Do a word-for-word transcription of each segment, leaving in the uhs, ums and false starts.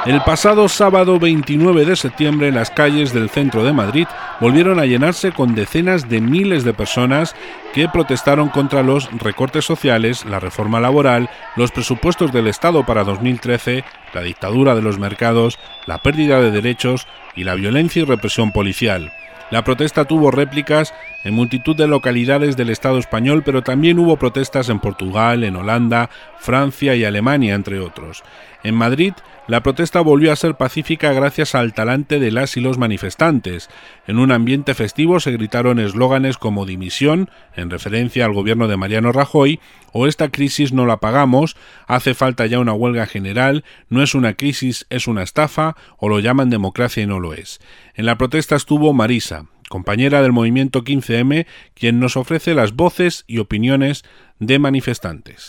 El pasado sábado veintinueve de septiembre las calles del centro de Madrid volvieron a llenarse con decenas de miles de personas que protestaron contra los recortes sociales, la reforma laboral, los presupuestos del Estado para dos mil trece, la dictadura de los mercados, la pérdida de derechos y la violencia y represión policial. La protesta tuvo réplicas en multitud de localidades del Estado español, pero también hubo protestas en Portugal, en Holanda, Francia y Alemania, entre otros. En Madrid, la protesta volvió a ser pacífica gracias al talante de las y los manifestantes. En un ambiente festivo se gritaron eslóganes como dimisión, en referencia al gobierno de Mariano Rajoy, o esta crisis no la pagamos, hace falta ya una huelga general, no es una crisis, es una estafa, o lo llaman democracia y no lo es. En la protesta estuvo Marisa, compañera del movimiento quince eme, quien nos ofrece las voces y opiniones de manifestantes.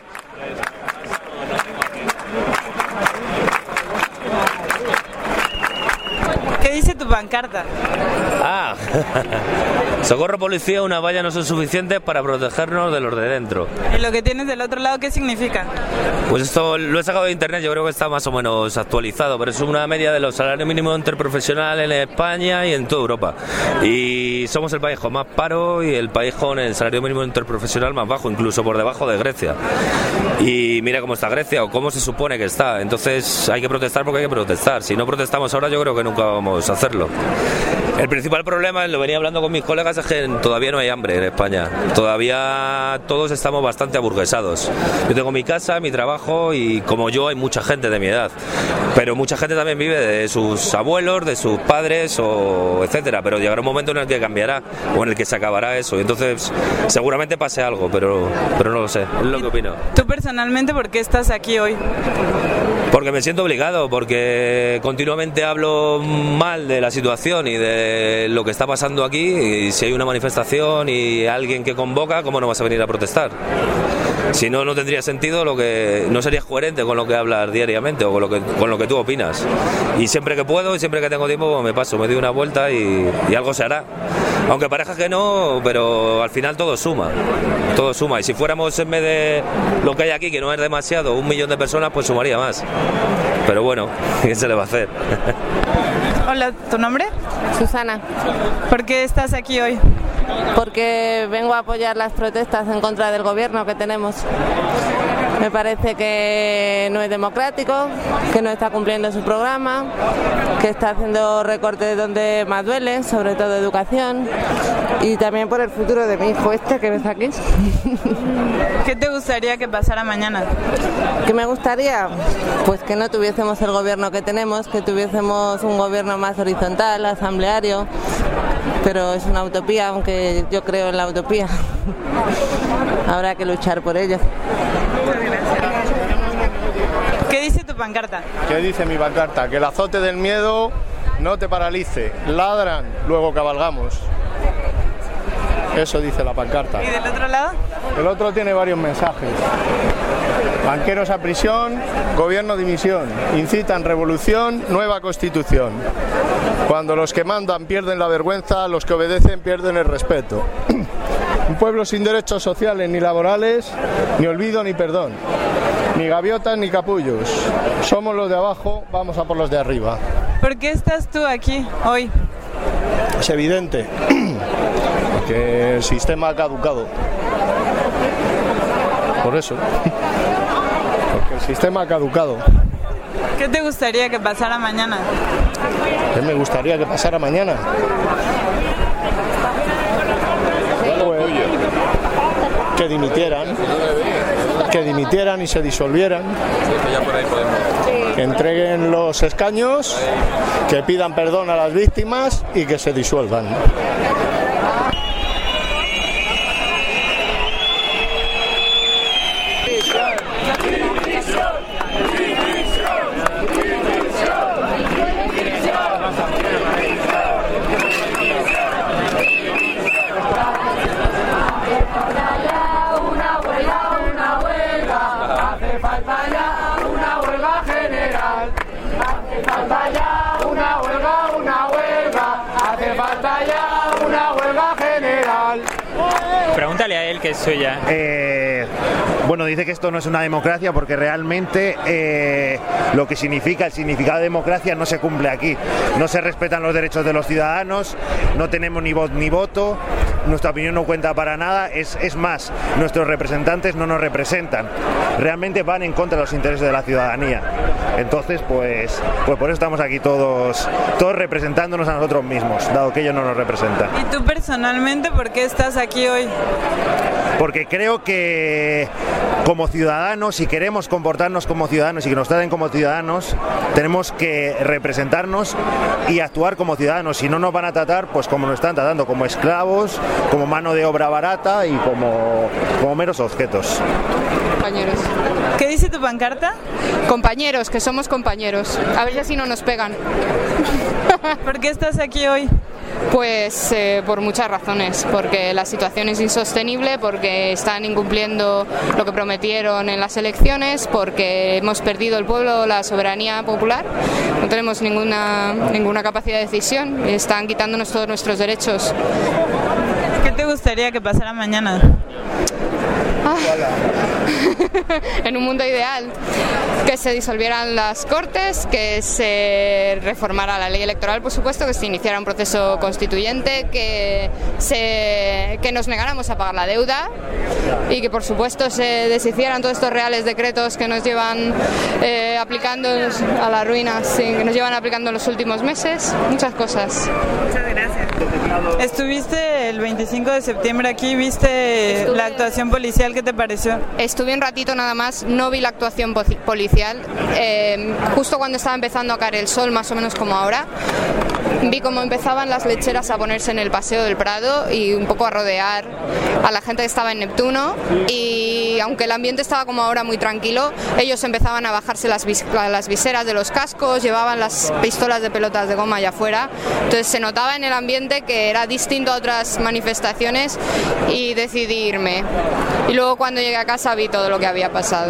¿Qué dice tu pancarta? Ah, socorro policía, unas vallas no son suficientes para protegernos de los de dentro. ¿Y lo que tienes del otro lado qué significa? Pues esto lo he sacado de internet, yo creo que está más o menos actualizado, pero es una media de los salarios mínimos interprofesionales en España y en toda Europa. Y somos el país con más paro y el país con el salario mínimo interprofesional más bajo, incluso por debajo de Grecia. Y mira cómo está Grecia o cómo se supone que está. Entonces hay que protestar porque hay que protestar. Si no protestamos ahora, yo creo que nunca vamos a hacerlo. El principal problema, lo venía hablando con mis colegas, es que todavía no hay hambre en España. Todavía todos estamos bastante aburguesados. Yo tengo mi casa, mi trabajo y como yo hay mucha gente de mi edad. Pero mucha gente también vive de sus abuelos, de sus padres, o etcétera. Pero llegará un momento en el que cambiará o en el que se acabará eso. Entonces seguramente pase algo, pero, pero no lo sé. Es lo que opino. ¿Tú personalmente por qué estás aquí hoy? Porque me siento obligado, porque continuamente hablo mal de la situación y de lo que está pasando aquí, y si hay una manifestación y alguien que convoca, ¿cómo no vas a venir a protestar? Si no, no tendría sentido, lo que no serías coherente con lo que hablas diariamente o con lo que, con lo que tú opinas. Y siempre que puedo y siempre que tengo tiempo me paso, me doy una vuelta y, y algo se hará. Aunque parezca que no, pero al final todo suma, todo suma. Y si fuéramos en vez de lo que hay aquí, que no es demasiado, un millón de personas, pues sumaría más. Pero bueno, ¿qué se le va a hacer? Hola, ¿tu nombre? Susana. ¿Por qué estás aquí hoy? Porque vengo a apoyar las protestas en contra del gobierno que tenemos. Me parece que no es democrático, que no está cumpliendo su programa, que está haciendo recortes donde más duele, sobre todo educación, y también por el futuro de mi hijo este que ves aquí. ¿Qué te gustaría que pasara mañana? ¿Qué me gustaría? Pues que no tuviésemos el gobierno que tenemos, que tuviésemos un gobierno más horizontal, asambleario, pero es una utopía, aunque yo creo en la utopía. Habrá que luchar por ello. ¿Qué dice tu pancarta? ¿Qué dice mi pancarta? Que el azote del miedo no te paralice. Ladran, luego cabalgamos. Eso dice la pancarta. ¿Y del otro lado? El otro tiene varios mensajes. Banqueros a prisión, gobierno dimisión. Incitan revolución, nueva constitución. Cuando los que mandan pierden la vergüenza, los que obedecen pierden el respeto. Un pueblo sin derechos sociales ni laborales, ni olvido ni perdón, ni gaviotas ni capullos. Somos los de abajo, vamos a por los de arriba. ¿Por qué estás tú aquí hoy? Es evidente que el sistema ha caducado. Por eso. Porque el sistema ha caducado. ¿Qué te gustaría que pasara mañana? ¿Qué me gustaría que pasara mañana? Que dimitieran, que dimitieran y se disolvieran, que entreguen los escaños, que pidan perdón a las víctimas y que se disuelvan. Pregúntale a él que es suya. Eh, Bueno, dice que esto no es una democracia porque realmente eh, lo que significa, el significado de democracia no se cumple aquí. No se respetan los derechos de los ciudadanos, no tenemos ni voz ni voto, nuestra opinión no cuenta para nada, es, es más, nuestros representantes no nos representan, realmente van en contra de los intereses de la ciudadanía. Entonces, pues, pues por eso estamos aquí todos, todos representándonos a nosotros mismos, dado que ellos no nos representan. ¿Y tú personalmente por qué estás aquí hoy? Porque creo que como ciudadanos, si queremos comportarnos como ciudadanos y que nos traten como ciudadanos, tenemos que representarnos y actuar como ciudadanos. Si no nos van a tratar, pues como nos están tratando, como esclavos, como mano de obra barata y como, como meros objetos. Compañeros. ¿Qué dice tu pancarta? Compañeros, que somos compañeros. A ver si así no nos pegan. ¿Por qué estás aquí hoy? Pues eh, por muchas razones, porque la situación es insostenible, porque están incumpliendo lo que prometieron en las elecciones, porque hemos perdido el pueblo, la soberanía popular, no tenemos ninguna, ninguna capacidad de decisión, están quitándonos todos nuestros derechos. ¿Qué te gustaría que pasara mañana? Ah. En un mundo ideal, que se disolvieran las Cortes, que se reformara la ley electoral, por supuesto, que se iniciara un proceso constituyente, que, se, que nos negáramos a pagar la deuda y que, por supuesto, se deshicieran todos estos reales decretos que nos llevan eh, aplicando a la ruina, sí, que nos llevan aplicando en los últimos meses, muchas cosas. Muchas gracias. Estuviste el veinticinco de septiembre aquí, ¿viste Estuve... la actuación policial? ¿Qué te pareció? Estuve un ratito nada más, no vi la actuación policial, eh, justo cuando estaba empezando a caer el sol, más o menos como ahora. Vi cómo empezaban las lecheras a ponerse en el Paseo del Prado y un poco a rodear a la gente que estaba en Neptuno, y aunque el ambiente estaba como ahora muy tranquilo, ellos empezaban a bajarse las, vis las viseras de los cascos, llevaban las pistolas de pelotas de goma allá afuera, entonces se notaba en el ambiente que era distinto a otras manifestaciones y decidí irme. Y luego cuando llegué a casa vi todo lo que había pasado.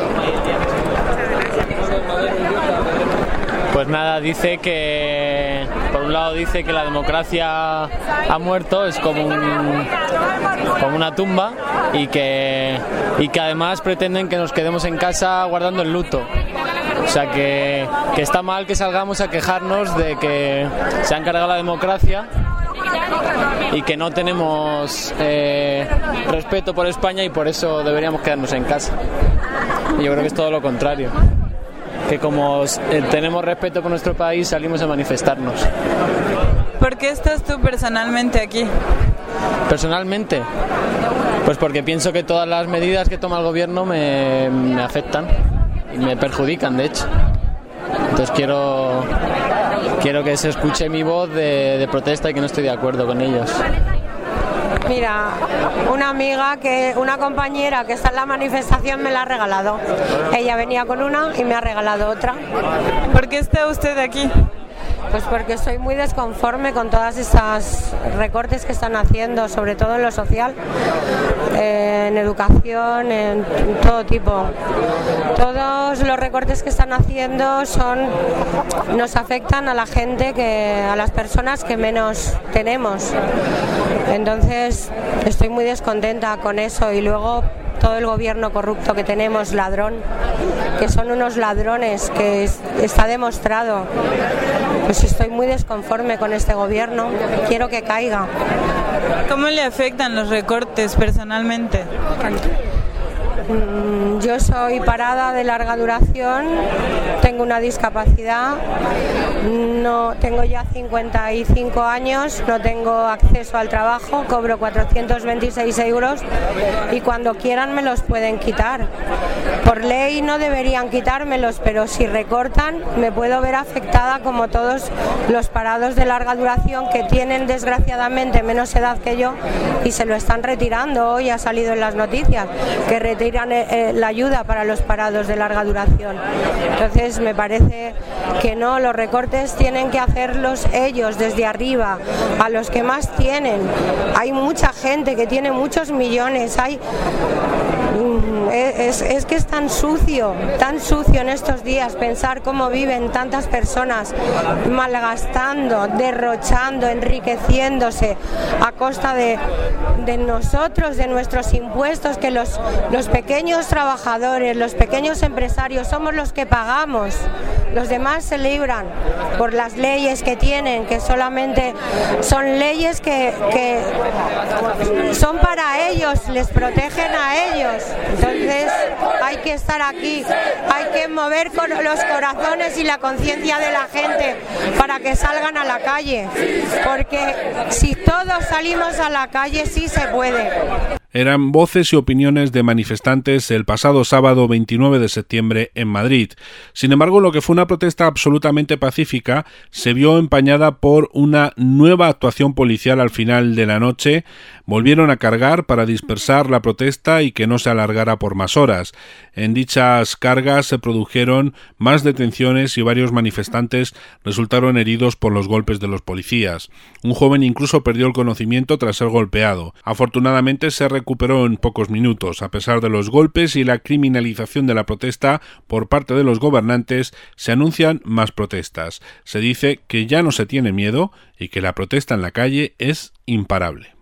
Pues nada, dice que, por un lado dice que la democracia ha muerto, es como, un, como una tumba, y que, y que además pretenden que nos quedemos en casa guardando el luto. O sea que, que está mal que salgamos a quejarnos de que se han cargado la democracia y que no tenemos eh, respeto por España y por eso deberíamos quedarnos en casa. Y yo creo que es todo lo contrario, que como eh, tenemos respeto por nuestro país salimos a manifestarnos. ¿Por qué estás tú personalmente aquí? Personalmente, pues porque pienso que todas las medidas que toma el gobierno me, me afectan y me perjudican, de hecho. Entonces quiero quiero que se escuche mi voz de, de protesta y que no estoy de acuerdo con ellos. Mira, una amiga, que una compañera que está en la manifestación me la ha regalado. Ella venía con una y me ha regalado otra. ¿Por qué está usted aquí? Pues porque estoy muy desconforme con todas estas recortes que están haciendo, sobre todo en lo social, eh, en educación, en todo tipo. Todos los recortes que están haciendo son, nos afectan a la gente, que, a las personas que menos tenemos. Entonces estoy muy descontenta con eso, y luego todo el gobierno corrupto que tenemos, ladrón, que son unos ladrones, que es, está demostrado. Pues estoy muy desconforme con este gobierno, quiero que caiga. ¿Cómo le afectan los recortes personalmente? Yo soy parada de larga duración, tengo una discapacidad, no tengo ya cincuenta y cinco años, no tengo acceso al trabajo, cobro cuatrocientos veintiséis euros y cuando quieran me los pueden quitar. Por ley no deberían quitármelos, pero si recortan me puedo ver afectada como todos los parados de larga duración que tienen desgraciadamente menos edad que yo y se lo están retirando. Hoy ha salido en las noticias que retiran la ayuda para los parados de larga duración. Entonces me parece que no, los recortes tienen que hacerlos ellos desde arriba, a los que más tienen. Hay mucha gente que tiene muchos millones, hay Es, es que es tan sucio, tan sucio en estos días pensar cómo viven tantas personas malgastando, derrochando, enriqueciéndose a costa de, de nosotros, de nuestros impuestos, que los, los pequeños trabajadores, los pequeños empresarios somos los que pagamos. Los demás se libran por las leyes que tienen, que solamente son leyes que, que son para ellos, les protegen a ellos. Entonces hay que estar aquí, hay que mover con los corazones y la conciencia de la gente para que salgan a la calle, porque si todos salimos a la calle sí se puede. Eran voces y opiniones de manifestantes el pasado sábado veintinueve de septiembre en Madrid. Sin embargo, lo que fue una protesta absolutamente pacífica se vio empañada por una nueva actuación policial al final de la noche. Volvieron a cargar para dispersar la protesta y que no se alargara por más horas. En dichas cargas se produjeron más detenciones y varios manifestantes resultaron heridos por los golpes de los policías. Un joven incluso perdió el conocimiento tras ser golpeado. Afortunadamente se recuperó en pocos minutos. A pesar de los golpes y la criminalización de la protesta por parte de los gobernantes, se anuncian más protestas. Se dice que ya no se tiene miedo y que la protesta en la calle es imparable.